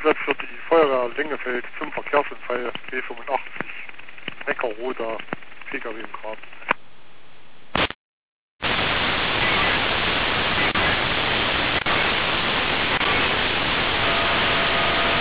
Stellplatz für die Feuerwehr Lengefeld zum Verkehrsunfall B85. Neckarroter PKW im Graben.